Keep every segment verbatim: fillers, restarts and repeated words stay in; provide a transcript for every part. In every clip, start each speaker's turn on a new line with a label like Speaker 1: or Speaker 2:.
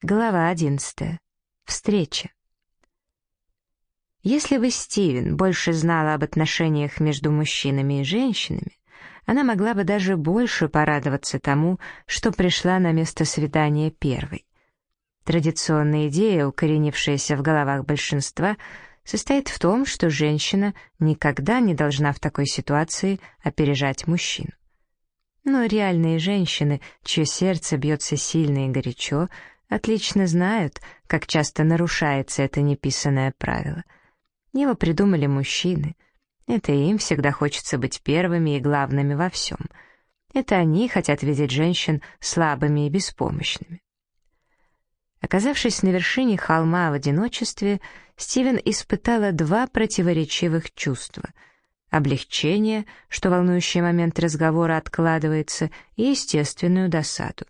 Speaker 1: Глава одиннадцатая. Встреча. Если бы Стивен больше знала об отношениях между мужчинами и женщинами, она могла бы даже больше порадоваться тому, что пришла на место свидания первой. Традиционная идея, укоренившаяся в головах большинства, состоит в том, что женщина никогда не должна в такой ситуации опережать мужчину. Но реальные женщины, чье сердце бьется сильно и горячо, отлично знают, как часто нарушается это неписанное правило. Его придумали мужчины. Это им всегда хочется быть первыми и главными во всем. Это они хотят видеть женщин слабыми и беспомощными. Оказавшись на вершине холма в одиночестве, Стивен испытала два противоречивых чувства: облегчение, что волнующий момент разговора откладывается, и естественную досаду.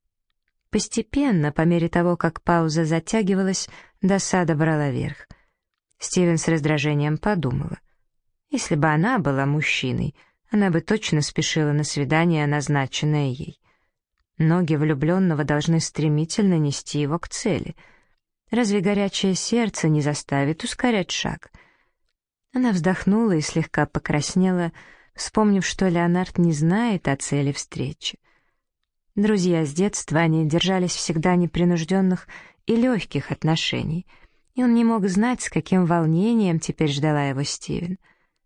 Speaker 1: Постепенно, по мере того, как пауза затягивалась, досада брала верх. Стивен с раздражением подумала: если бы она была мужчиной, она бы точно спешила на свидание, назначенное ей. Ноги влюбленного должны стремительно нести его к цели. Разве горячее сердце не заставит ускорять шаг? Она вздохнула и слегка покраснела, вспомнив, что Леонард не знает о цели встречи. Друзья с детства, они держались всегда непринужденных и легких отношений, и он не мог знать, с каким волнением теперь ждала его Стивен.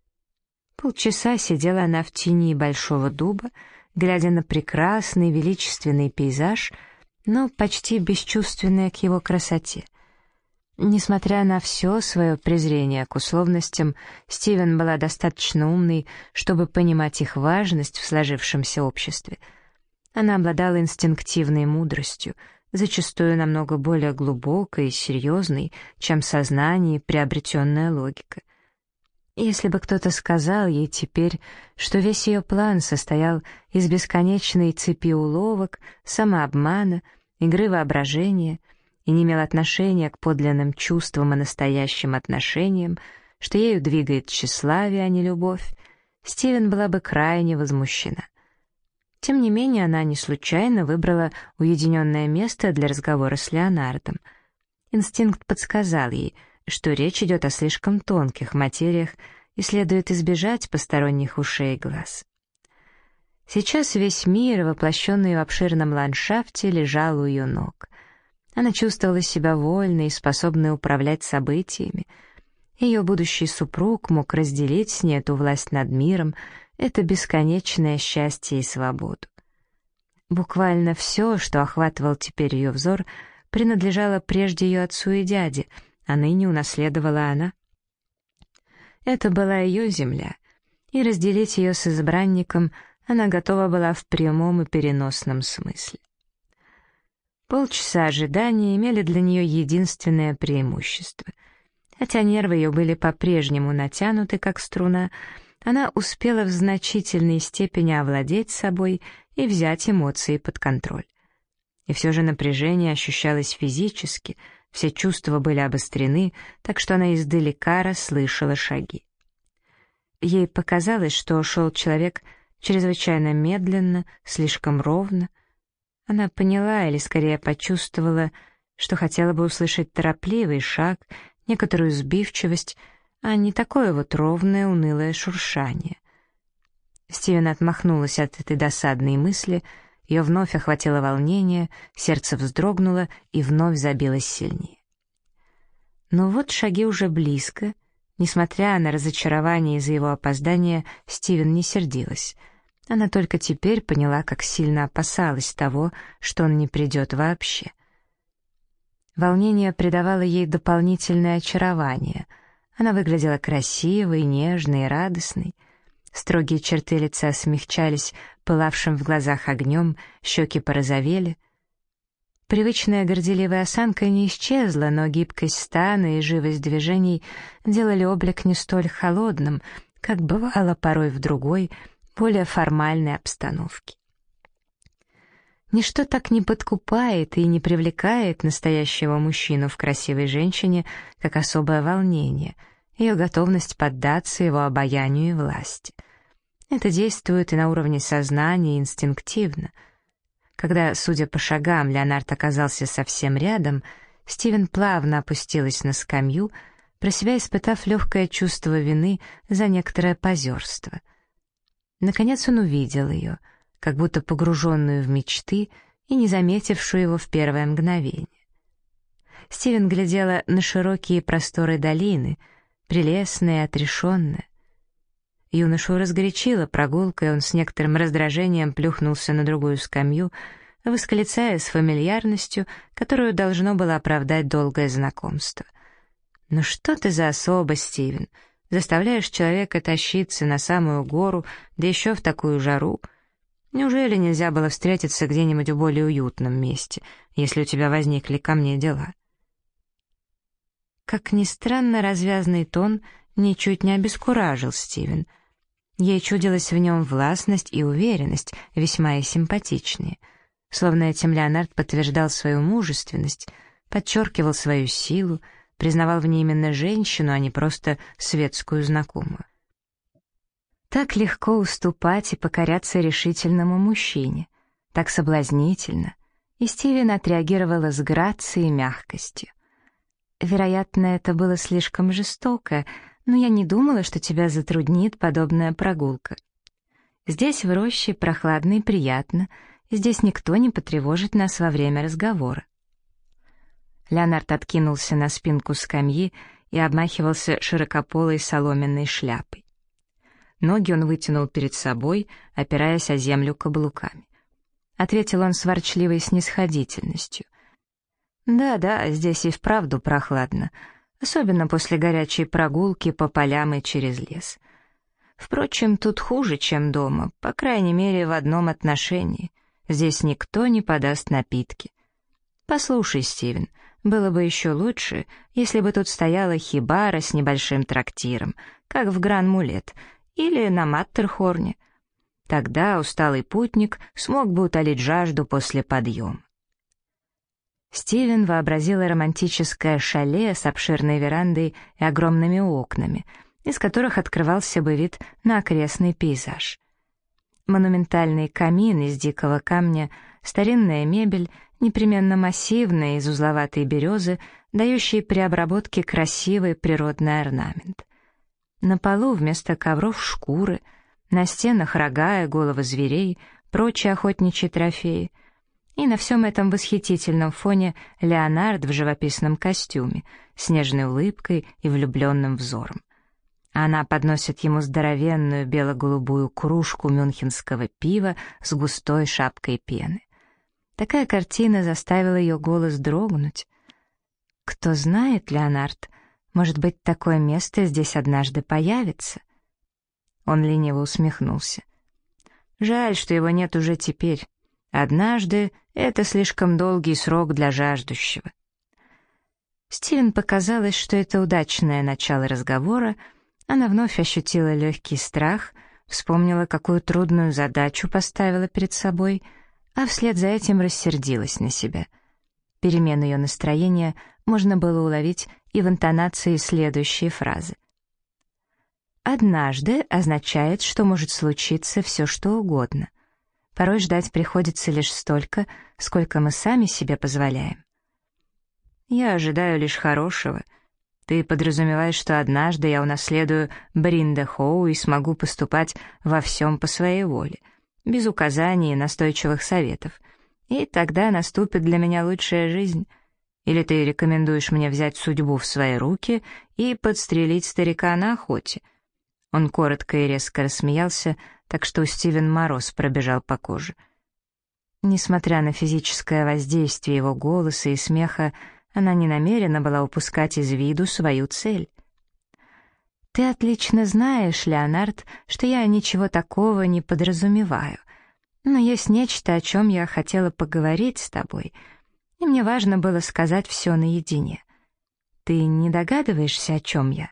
Speaker 1: Полчаса сидела она в тени большого дуба, глядя на прекрасный величественный пейзаж, но почти бесчувственная к его красоте. Несмотря на все свое презрение к условностям, Стивен была достаточно умной, чтобы понимать их важность в сложившемся обществе. Она обладала инстинктивной мудростью, зачастую намного более глубокой и серьезной, чем сознание и приобретенная логика. Если бы кто-то сказал ей теперь, что весь ее план состоял из бесконечной цепи уловок, самообмана, игры воображения и не имел отношения к подлинным чувствам и настоящим отношениям, что ею двигает тщеславие, а не любовь, Стивен была бы крайне возмущена. Тем не менее, она не случайно выбрала уединенное место для разговора с Леонардом. Инстинкт подсказал ей, что речь идет о слишком тонких материях и следует избежать посторонних ушей и глаз. Сейчас весь мир, воплощенный в обширном ландшафте, лежал у ее ног. Она чувствовала себя вольной и способной управлять событиями. Ее будущий супруг мог разделить с ней эту власть над миром, это бесконечное счастье и свободу. Буквально все, что охватывал теперь ее взор, принадлежало прежде ее отцу и дяде, а ныне унаследовала она. Это была ее земля, и разделить ее с избранником она готова была в прямом и переносном смысле. Полчаса ожидания имели для нее единственное преимущество. Хотя нервы ее были по-прежнему натянуты, как струна, она успела в значительной степени овладеть собой и взять эмоции под контроль. И все же напряжение ощущалось физически, все чувства были обострены, так что она издалека расслышала шаги. Ей показалось, что шел человек чрезвычайно медленно, слишком ровно. Она поняла, или скорее почувствовала, что хотела бы услышать торопливый шаг, некоторую сбивчивость, а не такое вот ровное, унылое шуршание. Стивен отмахнулась от этой досадной мысли, ее вновь охватило волнение, сердце вздрогнуло и вновь забилось сильнее. Но вот шаги уже близко. Несмотря на разочарование из-за его опоздания, Стивен не сердилась. Она только теперь поняла, как сильно опасалась того, что он не придет вообще. Волнение придавало ей дополнительное очарование. Она выглядела красивой, нежной и радостной. Строгие черты лица смягчались пылавшим в глазах огнем, щеки порозовели. Привычная горделивая осанка не исчезла, но гибкость стана и живость движений делали облик не столь холодным, как бывало порой в другой, более формальной обстановке. Ничто так не подкупает и не привлекает настоящего мужчину в красивой женщине, как особое волнение, ее готовность поддаться его обаянию и власти. Это действует и на уровне сознания, и инстинктивно. Когда, судя по шагам, Леонард оказался совсем рядом, Стивен плавно опустилась на скамью, про себя испытав легкое чувство вины за некоторое позерство. Наконец он увидел ее, как будто погруженную в мечты и не заметившую его в первое мгновение. Стивен глядела на широкие просторы долины, прелестная и отрешенная. Юношу разгорячила прогулка, и он с некоторым раздражением плюхнулся на другую скамью, восклицая с фамильярностью, которую должно было оправдать долгое знакомство. «Ну что ты за особа, Стивен? Заставляешь человека тащиться на самую гору, да еще в такую жару. Неужели нельзя было встретиться где-нибудь в более уютном месте, если у тебя возникли ко мне дела?» Как ни странно, развязный тон ничуть не обескуражил Стивен. Ей чудилась в нем властность и уверенность, весьма и симпатичные. Словно этим Леонард подтверждал свою мужественность, подчеркивал свою силу, признавал в ней именно женщину, а не просто светскую знакомую. Так легко уступать и покоряться решительному мужчине, так соблазнительно, и Стивен отреагировала с грацией и мягкостью. Вероятно, это было слишком жестоко, но я не думала, что тебя затруднит подобная прогулка. Здесь в роще прохладно и приятно, и здесь никто не потревожит нас во время разговора. Леонард откинулся на спинку скамьи и обмахивался широкополой соломенной шляпой. Ноги он вытянул перед собой, опираясь о землю каблуками. Ответил он с ворчливой снисходительностью. «Да-да, здесь и вправду прохладно, особенно после горячей прогулки по полям и через лес. Впрочем, тут хуже, чем дома, по крайней мере, в одном отношении. Здесь никто не подаст напитки. Послушай, Стивен, было бы еще лучше, если бы тут стояла хибара с небольшим трактиром, как в Гран-Мулет, или на Маттерхорне. Тогда усталый путник смог бы утолить жажду после подъема». Стивен вообразила романтическое шале с обширной верандой и огромными окнами, из которых открывался бы вид на окрестный пейзаж. Монументальный камин из дикого камня, старинная мебель, непременно массивная, из узловатой березы, дающие при обработке красивый природный орнамент. На полу вместо ковров шкуры, на стенах рога и головы зверей, прочие охотничьи трофеи. И на всем этом восхитительном фоне Леонард в живописном костюме, с нежной улыбкой и влюбленным взором. Она подносит ему здоровенную бело-голубую кружку мюнхенского пива с густой шапкой пены. Такая картина заставила ее голос дрогнуть. «Кто знает, Леонард, может быть, такое место здесь однажды появится?» Он лениво усмехнулся. «Жаль, что его нет уже теперь. Однажды — это слишком долгий срок для жаждущего». Стивен показалось, что это удачное начало разговора. Она вновь ощутила легкий страх, вспомнила, какую трудную задачу поставила перед собой, а вслед за этим рассердилась на себя. Перемену ее настроения можно было уловить и в интонации следующей фразы. «Однажды» означает, что может случиться все, что угодно. Порой ждать приходится лишь столько, сколько мы сами себе позволяем. «Я ожидаю лишь хорошего. Ты подразумеваешь, что однажды я унаследую Бриндехоу и смогу поступать во всем по своей воле, без указаний и настойчивых советов, и тогда наступит для меня лучшая жизнь. Или ты рекомендуешь мне взять судьбу в свои руки и подстрелить старика на охоте?» Он коротко и резко рассмеялся, так что у Стивен мороз пробежал по коже. Несмотря на физическое воздействие его голоса и смеха, она не намерена была упускать из виду свою цель. «Ты отлично знаешь, Леонард, что я ничего такого не подразумеваю, но есть нечто, о чем я хотела поговорить с тобой, и мне важно было сказать все наедине. Ты не догадываешься, о чем я?»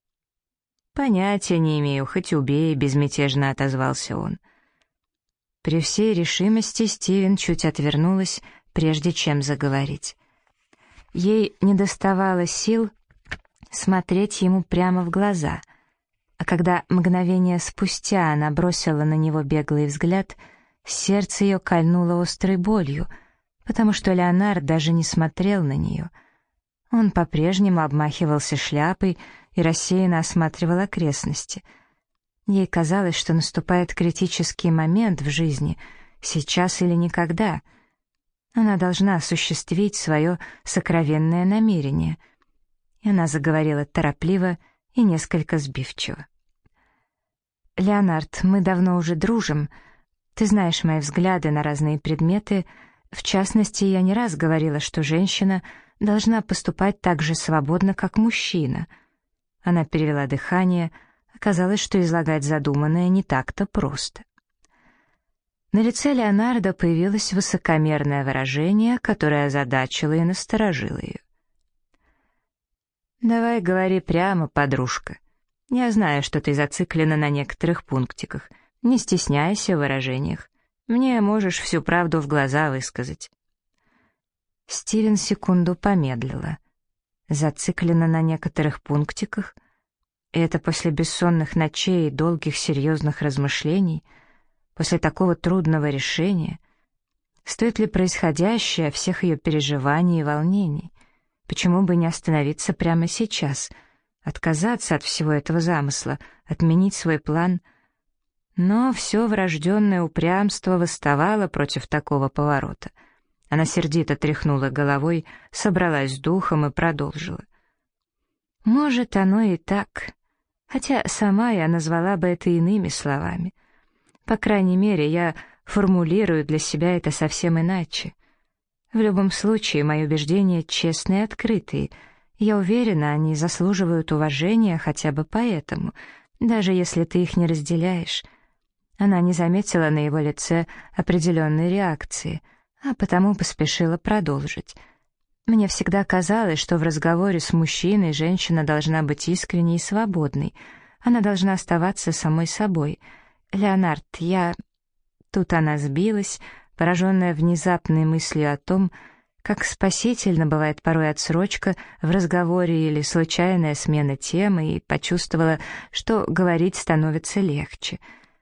Speaker 1: «Понятия не имею, хоть убей», — безмятежно отозвался он. При всей решимости Стивен чуть отвернулась, прежде чем заговорить. Ей недоставало сил смотреть ему прямо в глаза, а когда мгновение спустя она бросила на него беглый взгляд, Сердце ее кольнуло острой болью, потому что Леонард даже не смотрел на нее. Он по-прежнему обмахивался шляпой и рассеянно осматривал окрестности. Ей казалось, что наступает критический момент в жизни, сейчас или никогда. Она должна осуществить свое сокровенное намерение. И она заговорила торопливо и несколько сбивчиво. «Леонард, мы давно уже дружим. Ты знаешь мои взгляды на разные предметы. В частности, я не раз говорила, что женщина должна поступать так же свободно, как мужчина». Она перевела дыхание. Оказалось, что излагать задуманное не так-то просто. На лице Леонардо появилось высокомерное выражение, которое озадачило и насторожило ее. «Давай говори прямо, подружка. Я знаю, что ты зациклена на некоторых пунктиках. Не стесняйся в выражениях. Мне можешь всю правду в глаза высказать». Стивен секунду помедлила. Зациклена на некоторых пунктиках? И это после бессонных ночей и долгих серьезных размышлений? После такого трудного решения? Стоит ли происходящее всех ее переживаний и волнений? Почему бы не остановиться прямо сейчас, отказаться от всего этого замысла, отменить свой план? Но все врожденное упрямство восставало против такого поворота. Она сердито тряхнула головой, собралась с духом и продолжила. «Может, оно и так, хотя сама я назвала бы это иными словами. По крайней мере, я формулирую для себя это совсем иначе. В любом случае, мои убеждения честные и открытые. Я уверена, они заслуживают уважения хотя бы поэтому, даже если ты их не разделяешь». Она не заметила на его лице определенной реакции, а потому поспешила продолжить. «Мне всегда казалось, что в разговоре с мужчиной женщина должна быть искренней и свободной. Она должна оставаться самой собой. Леонард, я...» Тут она сбилась, пораженная внезапной мыслью о том, как спасительно бывает порой отсрочка в разговоре или случайная смена темы, и почувствовала, что говорить становится легче.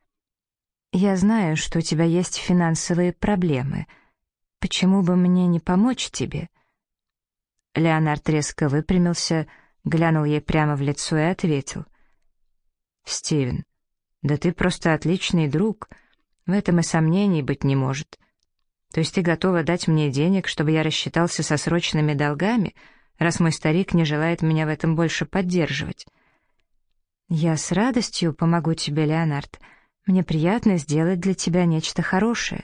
Speaker 1: «Я знаю, что у тебя есть финансовые проблемы. Почему бы мне не помочь тебе?» Леонард резко выпрямился, глянул ей прямо в лицо и ответил. «Стивен, да ты просто отличный друг. В этом и сомнений быть не может. То есть ты готова дать мне денег, чтобы я рассчитался со срочными долгами, раз мой старик не желает меня в этом больше поддерживать?» «Я с радостью помогу тебе, Леонард. Мне приятно сделать для тебя нечто хорошее».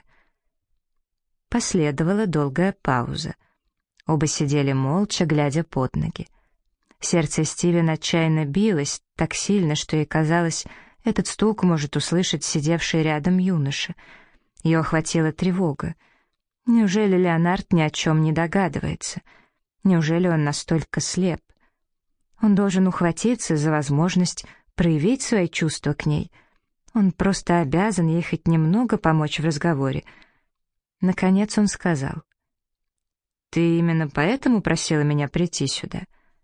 Speaker 1: Последовала долгая пауза. Оба сидели молча, глядя под ноги. Сердце Стивена отчаянно билось, так сильно, что ей казалось, этот стук может услышать сидевший рядом юноша. Ее охватила тревога. Неужели Леонард ни о чем не догадывается? Неужели он настолько слеп? Он должен ухватиться за возможность проявить свои чувства к ней. Он просто обязан ей хоть немного помочь в разговоре. Наконец он сказал: «Ты именно поэтому просила меня прийти сюда?»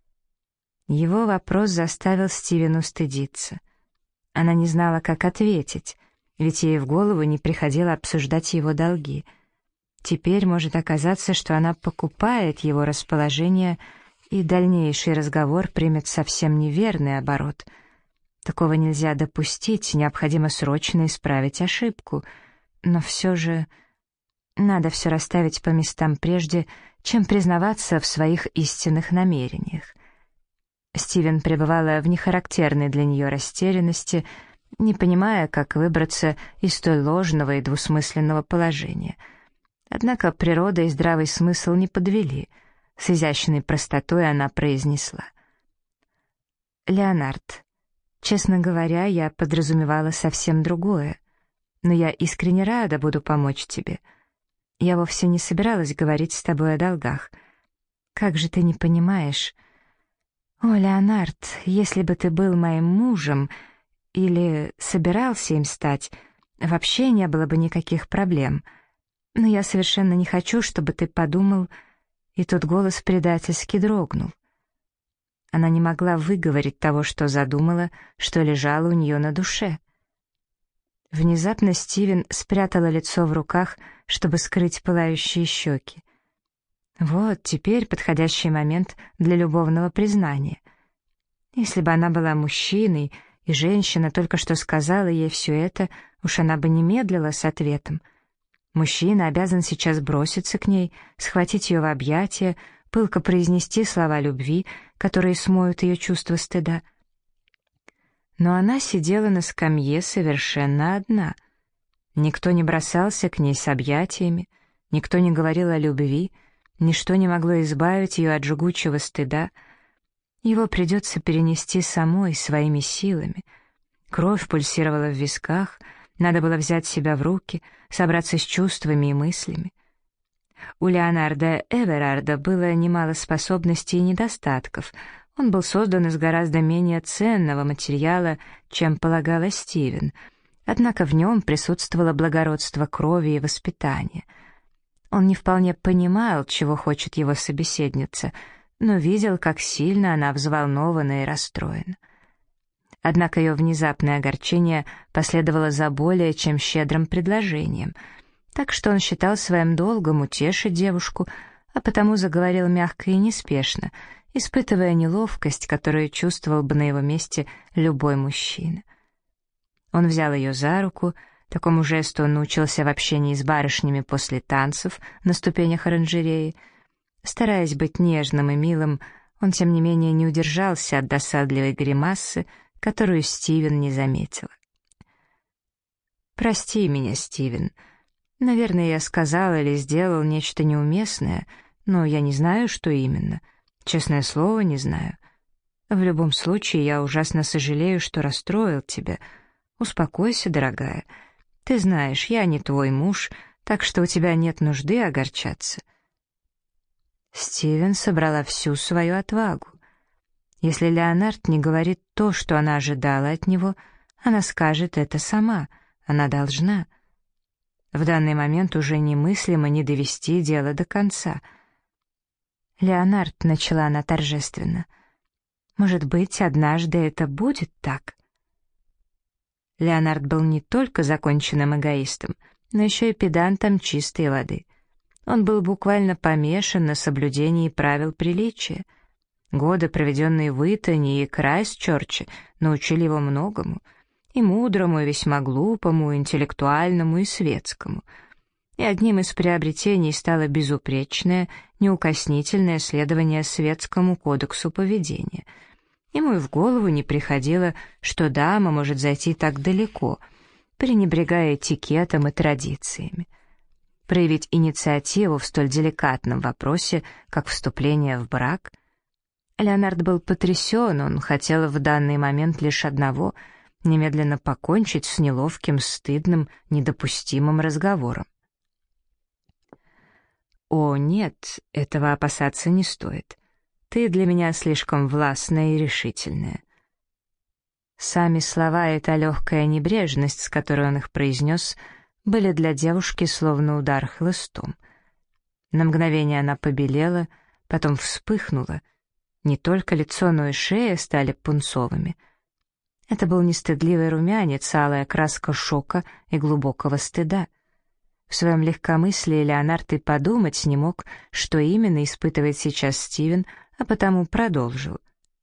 Speaker 1: Его вопрос заставил Стивену стыдиться. Она не знала, как ответить, ведь ей в голову не приходило обсуждать его долги. Теперь может оказаться, что она покупает его расположение, и дальнейший разговор примет совсем неверный оборот. Такого нельзя допустить, необходимо срочно исправить ошибку. Но все же надо все расставить по местам прежде, чем признаваться в своих истинных намерениях. Стивен пребывала в нехарактерной для нее растерянности, не понимая, как выбраться из столь ложного и двусмысленного положения. Однако природа и здравый смысл не подвели. С изящной простотой она произнесла: «Леонард, честно говоря, я подразумевала совсем другое, но я искренне рада буду помочь тебе. Я вовсе не собиралась говорить с тобой о долгах. Как же ты не понимаешь? О, Леонард, если бы ты был моим мужем или собирался им стать, вообще не было бы никаких проблем. Но я совершенно не хочу, чтобы ты подумал...» И тут голос предательски дрогнул. Она не могла выговорить того, что задумала, что лежало у нее на душе. Внезапно Стивен спрятала лицо в руках, чтобы скрыть пылающие щеки. Вот теперь подходящий момент для любовного признания. Если бы она была мужчиной, и женщина только что сказала ей все это, уж она бы не медлила с ответом. Мужчина обязан сейчас броситься к ней, схватить ее в объятия, пылко произнести слова любви, которые смоют ее чувство стыда. Но она сидела на скамье совершенно одна. Никто не бросался к ней с объятиями, никто не говорил о любви, ничто не могло избавить ее от жгучего стыда. Его придется перенести самой, своими силами. Кровь пульсировала в висках, надо было взять себя в руки, собраться с чувствами и мыслями. У Леонарда Эверарда было немало способностей и недостатков. Он был создан из гораздо менее ценного материала, чем полагала Стивен, однако в нем присутствовало благородство крови и воспитания. Он не вполне понимал, чего хочет его собеседница, но видел, как сильно она взволнована и расстроена. Однако ее внезапное огорчение последовало за более чем щедрым предложением, так что он считал своим долгом утешить девушку, а потому заговорил мягко и неспешно, испытывая неловкость, которую чувствовал бы на его месте любой мужчина. Он взял ее за руку, такому жесту он научился в общении с барышнями после танцев на ступенях оранжереи. Стараясь быть нежным и милым, он, тем не менее, не удержался от досадливой гримасы, которую Стивен не заметила. «Прости меня, Стивен. Наверное, я сказал или сделал нечто неуместное, но я не знаю, что именно. Честное слово, не знаю. В любом случае, я ужасно сожалею, что расстроил тебя. Успокойся, дорогая. Ты знаешь, я не твой муж, так что у тебя нет нужды огорчаться». Стивен собрала всю свою отвагу. Если Леонард не говорит то, что она ожидала от него, она скажет это сама, она должна. В данный момент уже немыслимо не довести дело до конца. «Леонард», — начала она торжественно, — «может быть, однажды это будет так?» Леонард был не только законченным эгоистом, но еще и педантом чистой воды. Он был буквально помешан на соблюдении правил приличия. Годы, проведенные в Итоне и Крайстчерче, научили его многому, и мудрому, и весьма глупому, и интеллектуальному, и светскому. И одним из приобретений стало безупречное, неукоснительное следование светскому кодексу поведения. Ему и в голову не приходило, что дама может зайти так далеко, пренебрегая этикетом и традициями. Проявить инициативу в столь деликатном вопросе, как вступление в брак. Леонард был потрясен, он хотел в данный момент лишь одного — немедленно покончить с неловким, стыдным, недопустимым разговором. «О, нет, этого опасаться не стоит. Ты для меня слишком властная и решительная». Сами слова и та легкая небрежность, с которой он их произнес, были для девушки словно удар хлыстом. На мгновение она побелела, потом вспыхнула. Не только лицо, но и шея стали пунцовыми. Это был не стыдливый румянец, а алая краска шока и глубокого стыда. В своем легкомыслии Леонард и подумать не мог, что именно испытывает сейчас Стивен, а потому продолжил.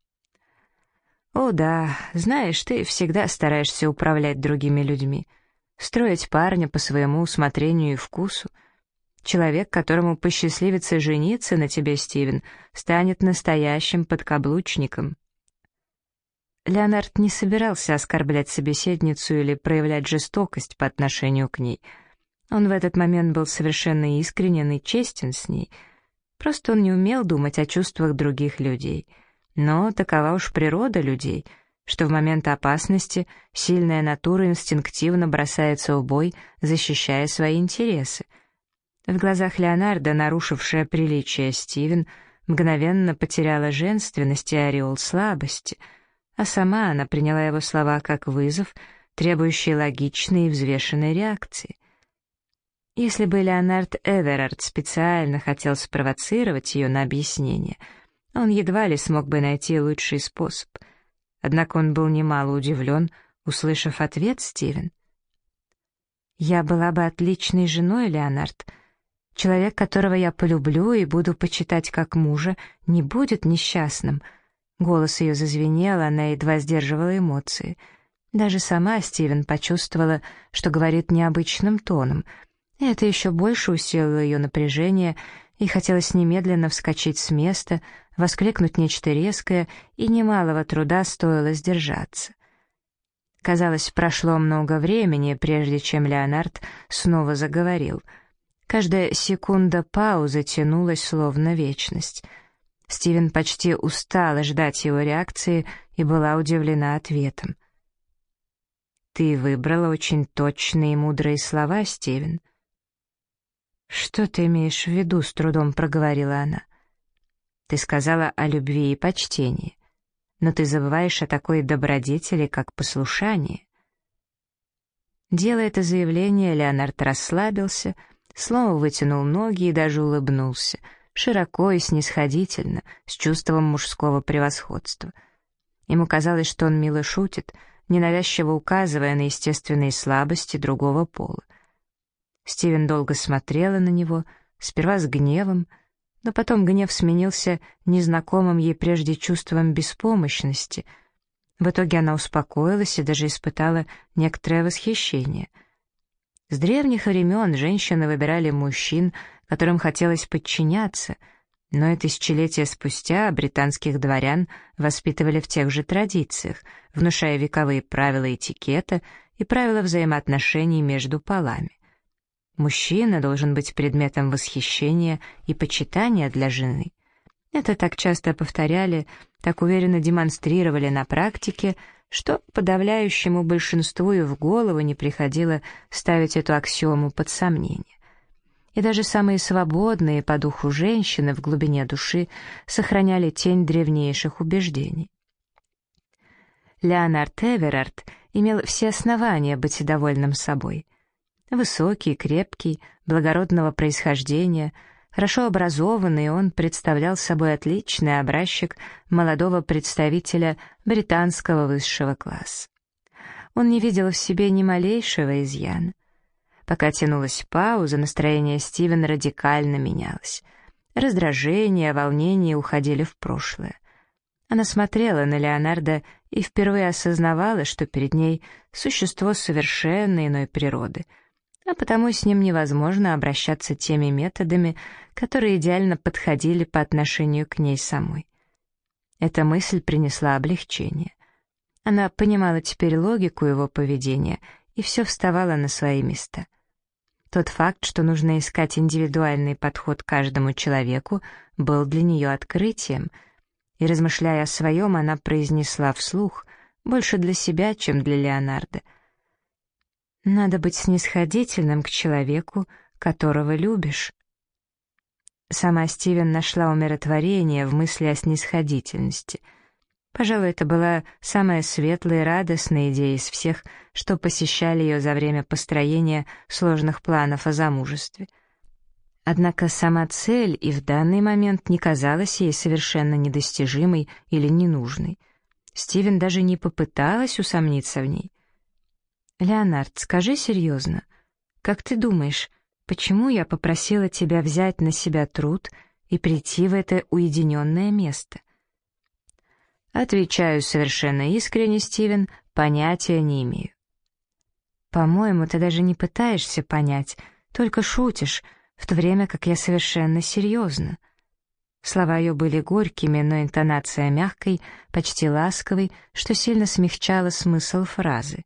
Speaker 1: «О да, знаешь, ты всегда стараешься управлять другими людьми, строить парня по своему усмотрению и вкусу. Человек, которому посчастливится жениться на тебе, Стивен, станет настоящим подкаблучником». Леонард не собирался оскорблять собеседницу или проявлять жестокость по отношению к ней. Он в этот момент был совершенно искренен и честен с ней. Просто он не умел думать о чувствах других людей. Но такова уж природа людей, что в момент опасности сильная натура инстинктивно бросается в бой, защищая свои интересы. В глазах Леонарда, нарушившая приличие Стивен, мгновенно потеряла женственность и ореол слабости, а сама она приняла его слова как вызов, требующий логичной и взвешенной реакции. Если бы Леонард Эверард специально хотел спровоцировать ее на объяснение, он едва ли смог бы найти лучший способ. Однако он был немало удивлен, услышав ответ Стивен. «Я была бы отличной женой, Леонард. Человек, которого я полюблю и буду почитать как мужа, не будет несчастным». Голос ее зазвенел, она едва сдерживала эмоции. Даже сама Стивен почувствовала, что говорит необычным тоном. И это еще больше усилило ее напряжение, и хотелось немедленно вскочить с места, воскликнуть нечто резкое, и немалого труда стоило сдержаться. Казалось, прошло много времени, прежде чем Леонард снова заговорил. Каждая секунда паузы тянулась, словно вечность. Стивен почти устала ждать его реакции и была удивлена ответом. «Ты выбрала очень точные и мудрые слова, Стивен». «Что ты имеешь в виду?» — с трудом проговорила она. «Ты сказала о любви и почтении, но ты забываешь о такой добродетели, как послушание». Делая это заявление, Леонард расслабился, снова вытянул ноги и даже улыбнулся, широко и снисходительно, с чувством мужского превосходства. Ему казалось, что он мило шутит, ненавязчиво указывая на естественные слабости другого пола. Стивен долго смотрела на него, сперва с гневом, но потом гнев сменился незнакомым ей прежде чувством беспомощности. В итоге она успокоилась и даже испытала некоторое восхищение. С древних времен женщины выбирали мужчин, которым хотелось подчиняться, но и тысячелетия спустя британских дворян воспитывали в тех же традициях, внушая вековые правила этикета и правила взаимоотношений между полами. Мужчина должен быть предметом восхищения и почитания для жены. Это так часто повторяли, так уверенно демонстрировали на практике, что подавляющему большинству и в голову не приходило ставить эту аксиому под сомнение. И даже самые свободные по духу женщины в глубине души сохраняли тень древнейших убеждений. Леонард Эверард имел все основания быть довольным собой. Высокий, крепкий, благородного происхождения, хорошо образованный, он представлял собой отличный образчик молодого представителя британского высшего класса. Он не видел в себе ни малейшего изъяна. Пока тянулась пауза, настроение Стивена радикально менялось. Раздражение, волнение уходили в прошлое. Она смотрела на Леонарда и впервые осознавала, что перед ней существо совершенно иной природы, а потому с ним невозможно обращаться теми методами, которые идеально подходили по отношению к ней самой. Эта мысль принесла облегчение. Она понимала теперь логику его поведения, и все вставало на свои места. Тот факт, что нужно искать индивидуальный подход к каждому человеку, был для нее открытием, и, размышляя о своем, она произнесла вслух, больше для себя, чем для Леонарда: «Надо быть снисходительным к человеку, которого любишь». Сама Стивен нашла умиротворение в мысли о снисходительности. Пожалуй, это была самая светлая и радостная идея из всех, что посещали ее за время построения сложных планов о замужестве. Однако сама цель и в данный момент не казалась ей совершенно недостижимой или ненужной. Стивен даже не попыталась усомниться в ней. «Леонард, скажи серьезно, как ты думаешь, почему я попросила тебя взять на себя труд и прийти в это уединенное место?» «Отвечаю совершенно искренне, Стивен, понятия не имею». «По-моему, ты даже не пытаешься понять, только шутишь, в то время как я совершенно серьезна». Слова ее были горькими, но интонация мягкой, почти ласковой, что сильно смягчало смысл фразы.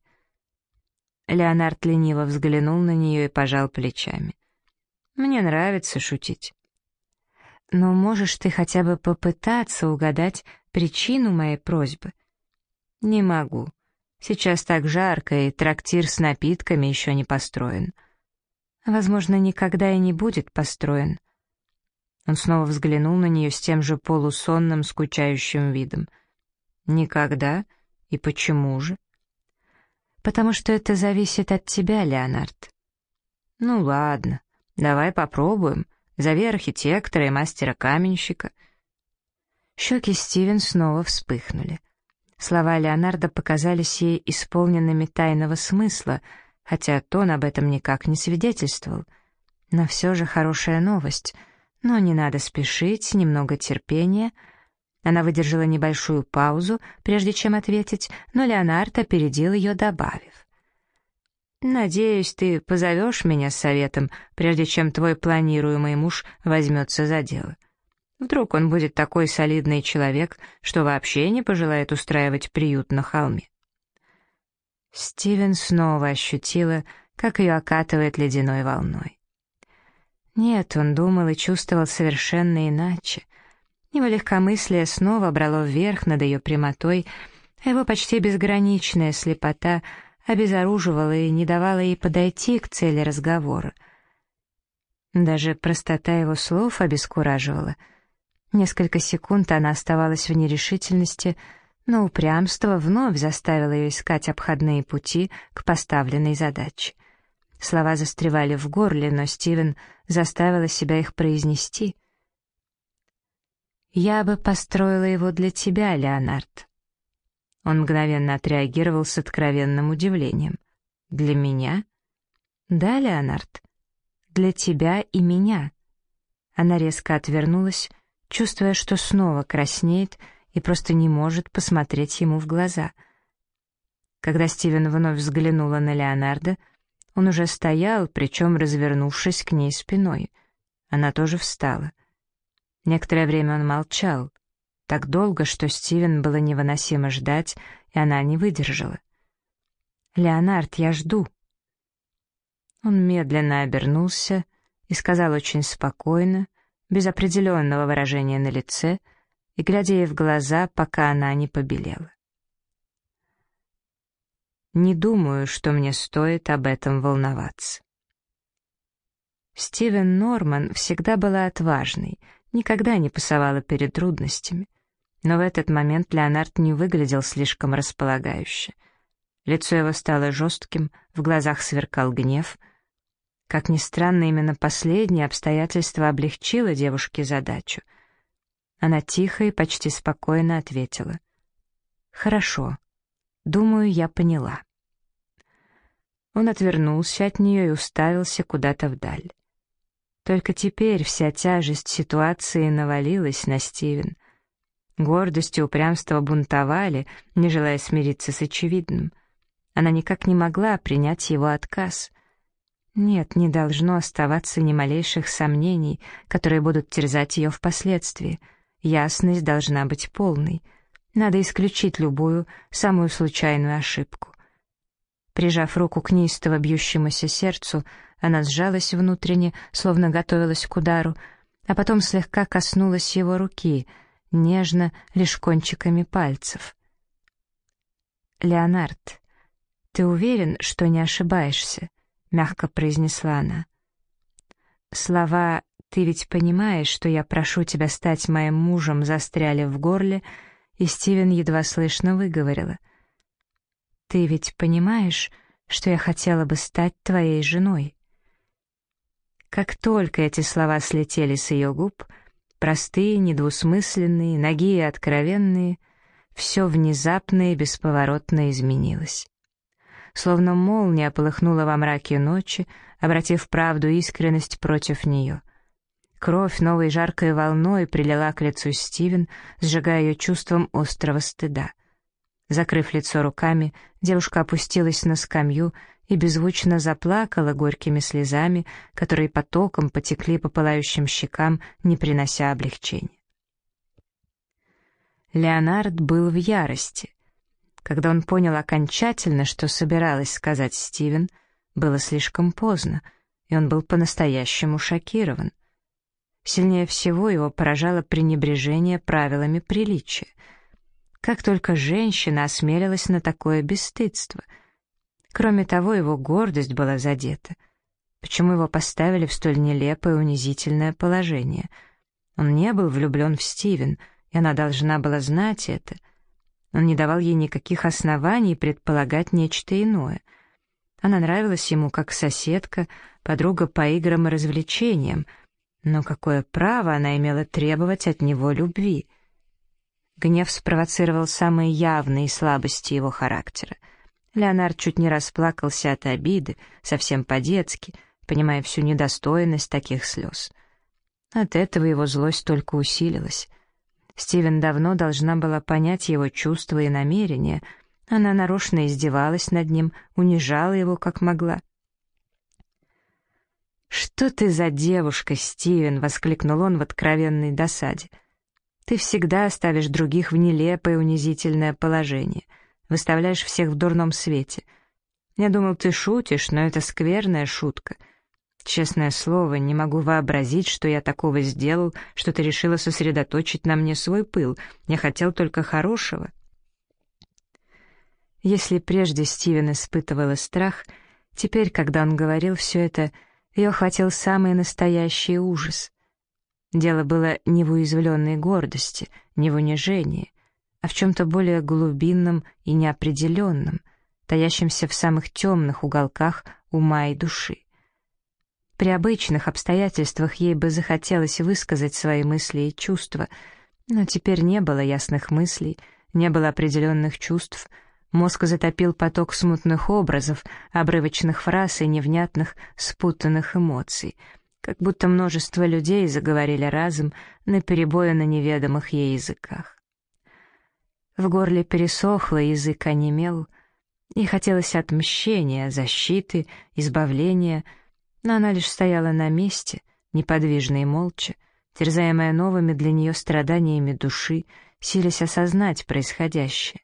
Speaker 1: Леонард лениво взглянул на нее и пожал плечами. «Мне нравится шутить». «Но можешь ты хотя бы попытаться угадать причину моей просьбы?» «Не могу. Сейчас так жарко, и трактир с напитками еще не построен». «Возможно, никогда и не будет построен». Он снова взглянул на нее с тем же полусонным, скучающим видом. «Никогда? И почему же?» «Потому что это зависит от тебя, Леонард». «Ну ладно, давай попробуем. Зови архитектора и мастера-каменщика». Щеки Стивен снова вспыхнули. Слова Леонарда показались ей исполненными тайного смысла, хотя тон об этом никак не свидетельствовал. Но все же хорошая новость. Но не надо спешить, немного терпения. Она выдержала небольшую паузу, прежде чем ответить, но Леонард опередил ее, добавив: «Надеюсь, ты позовешь меня с советом, прежде чем твой планируемый муж возьмется за дело. Вдруг он будет такой солидный человек, что вообще не пожелает устраивать приют на холме». Стивен снова ощутила, как ее окатывает ледяной волной. Нет, он думал и чувствовал совершенно иначе. Его легкомыслие снова брало вверх над ее прямотой, а его почти безграничная слепота обезоруживала и не давала ей подойти к цели разговора. Даже простота его слов обескураживала. Несколько секунд она оставалась в нерешительности, но упрямство вновь заставило ее искать обходные пути к поставленной задаче. Слова застревали в горле, но Стивен заставила себя их произнести. «Я бы построила его для тебя, Леонард». Он мгновенно отреагировал с откровенным удивлением. «Для меня?» «Да, Леонард, для тебя и меня». Она резко отвернулась, чувствуя, что снова краснеет и просто не может посмотреть ему в глаза. Когда Стивен вновь взглянула на Леонарда, он уже стоял, причем развернувшись к ней спиной. Она тоже встала. Некоторое время он молчал, так долго, что Стивен было невыносимо ждать, и она не выдержала. «Леонард, я жду». Он медленно обернулся и сказал очень спокойно, без определенного выражения на лице, и глядя ей в глаза, пока она не побелела: «Не думаю, что мне стоит об этом волноваться». Стивен Норман всегда была отважной, никогда не пасовала перед трудностями, но в этот момент Леонард не выглядел слишком располагающе. Лицо его стало жестким, в глазах сверкал гнев. Как ни странно, именно последнее обстоятельство облегчило девушке задачу. Она тихо и почти спокойно ответила: «Хорошо. Думаю, я поняла». Он отвернулся от нее и уставился куда-то вдаль. Только теперь вся тяжесть ситуации навалилась на Стивен. Гордость и упрямство бунтовали, не желая смириться с очевидным. Она никак не могла принять его отказ. Нет, не должно оставаться ни малейших сомнений, которые будут терзать ее впоследствии. Ясность должна быть полной. Надо исключить любую, самую случайную ошибку. Прижав руку к неистово бьющемуся сердцу, она сжалась внутренне, словно готовилась к удару, а потом слегка коснулась его руки, нежно, лишь кончиками пальцев. «Леонард, ты уверен, что не ошибаешься?» — мягко произнесла она. Слова «ты ведь понимаешь, что я прошу тебя стать моим мужем» застряли в горле, и Стивен едва слышно выговорила: «Ты ведь понимаешь, что я хотела бы стать твоей женой?» Как только эти слова слетели с ее губ, простые, недвусмысленные, нагие и откровенные, все внезапно и бесповоротно изменилось. Словно молния полыхнула во мраке ночи, обратив правду и искренность против нее. Кровь новой жаркой волной прилила к лицу Стивен, сжигая ее чувством острого стыда. Закрыв лицо руками, девушка опустилась на скамью и беззвучно заплакала горькими слезами, которые потоком потекли по пылающим щекам, не принося облегчения. Леонард был в ярости. Когда он понял окончательно, что собиралась сказать Стивен, было слишком поздно, и он был по-настоящему шокирован. Сильнее всего его поражало пренебрежение правилами приличия. Как только женщина осмелилась на такое бесстыдство. Кроме того, его гордость была задета. Почему его поставили в столь нелепое и унизительное положение? Он не был влюблен в Стивен, и она должна была знать это. Он не давал ей никаких оснований предполагать нечто иное. Она нравилась ему как соседка, подруга по играм и развлечениям, но какое право она имела требовать от него любви? Гнев спровоцировал самые явные слабости его характера. Леонард чуть не расплакался от обиды, совсем по-детски, понимая всю недостойность таких слез. От этого его злость только усилилась. Стивен давно должна была понять его чувства и намерения. Она нарочно издевалась над ним, унижала его как могла. «Что ты за девушка, Стивен?» — воскликнул он в откровенной досаде. «Ты всегда ставишь других в нелепое унизительное положение, выставляешь всех в дурном свете. Я думал, ты шутишь, но это скверная шутка. Честное слово, не могу вообразить, что я такого сделал, что ты решила сосредоточить на мне свой пыл. Я хотел только хорошего». Если прежде Стивен испытывала страх, теперь, когда он говорил все это, ее охватил самый настоящий ужас. Дело было не в уязвленной гордости, не в унижении, а в чем-то более глубинном и неопределенном, таящемся в самых темных уголках ума и души. При обычных обстоятельствах ей бы захотелось высказать свои мысли и чувства, но теперь не было ясных мыслей, не было определенных чувств. Мозг затопил поток смутных образов, обрывочных фраз и невнятных, спутанных эмоций, как будто множество людей заговорили разом наперебой на неведомых ей языках. В горле пересохло, язык онемел, и хотелось отмщения, защиты, избавления, но она лишь стояла на месте, неподвижно и молча, терзаемая новыми для нее страданиями души, силясь осознать происходящее.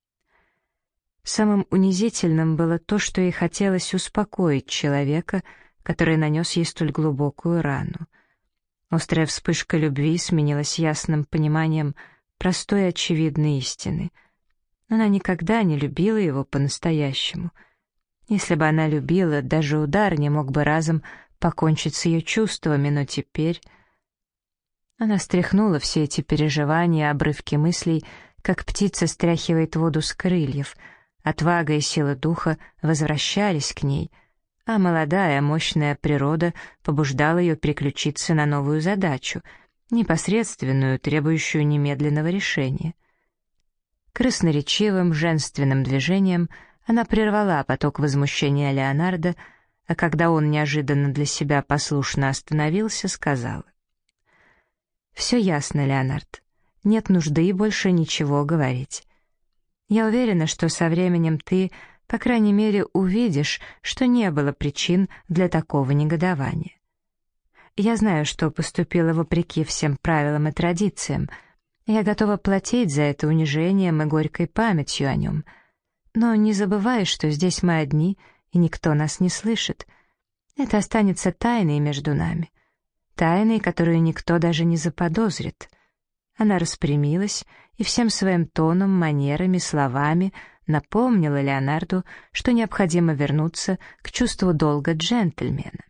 Speaker 1: Самым унизительным было то, что ей хотелось успокоить человека, который нанес ей столь глубокую рану. Острая вспышка любви сменилась ясным пониманием простой и очевидной истины. Она никогда не любила его по-настоящему. Если бы она любила, даже удар не мог бы разом покончить с ее чувствами, но теперь... Она стряхнула все эти переживания, обрывки мыслей, как птица стряхивает воду с крыльев. Отвага и сила духа возвращались к ней, а молодая, мощная природа побуждала ее переключиться на новую задачу, непосредственную, требующую немедленного решения. Красноречивым, женственным движением она прервала поток возмущения Леонардо, а когда он неожиданно для себя послушно остановился, сказала: «Все ясно, Леонард, нет нужды больше ничего говорить. Я уверена, что со временем ты, по крайней мере, увидишь, что не было причин для такого негодования. Я знаю, что поступила вопреки всем правилам и традициям. Я готова платить за это унижением и горькой памятью о нем. Но не забывай, что здесь мы одни, и никто нас не слышит. Это останется тайной между нами. Тайной, которую никто даже не заподозрит». Она распрямилась и всем своим тоном, манерами, словами напомнила Леонарду, что необходимо вернуться к чувству долга джентльмена.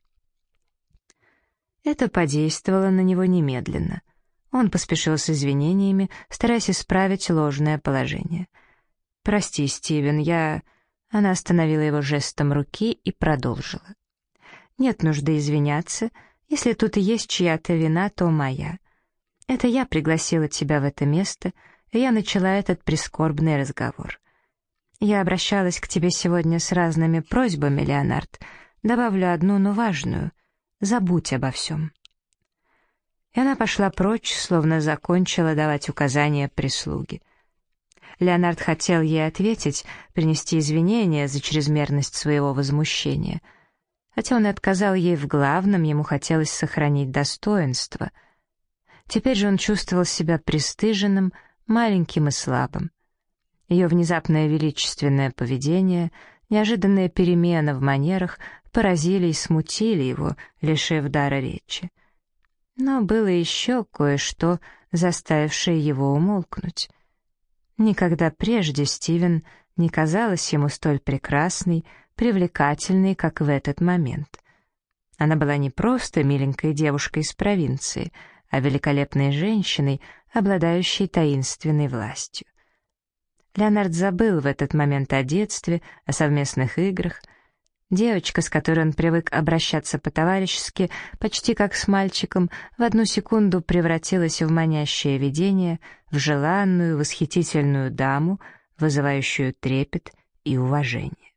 Speaker 1: Это подействовало на него немедленно. Он поспешил с извинениями, стараясь исправить ложное положение. «Прости, Стивен, я...» Она остановила его жестом руки и продолжила. «Нет нужды извиняться. Если тут и есть чья-то вина, то моя. Это я пригласила тебя в это место, и я начала этот прискорбный разговор. Я обращалась к тебе сегодня с разными просьбами, Леонард. Добавлю одну, но важную. Забудь обо всем». И она пошла прочь, словно закончила давать указания прислуге. Леонард хотел ей ответить, принести извинения за чрезмерность своего возмущения. Хотя он и отказал ей в главном, ему хотелось сохранить достоинство. Теперь же он чувствовал себя пристыженным, маленьким и слабым. Ее внезапное величественное поведение, неожиданная перемена в манерах поразили и смутили его, лишив дара речи. Но было еще кое-что, заставившее его умолкнуть. Никогда прежде Стивен не казалась ему столь прекрасной, привлекательной, как в этот момент. Она была не просто миленькой девушкой из провинции, а великолепной женщиной, обладающей таинственной властью. Леонард забыл в этот момент о детстве, о совместных играх. Девочка, с которой он привык обращаться по-товарищески, почти как с мальчиком, в одну секунду превратилась в манящее видение, в желанную, восхитительную даму, вызывающую трепет и уважения.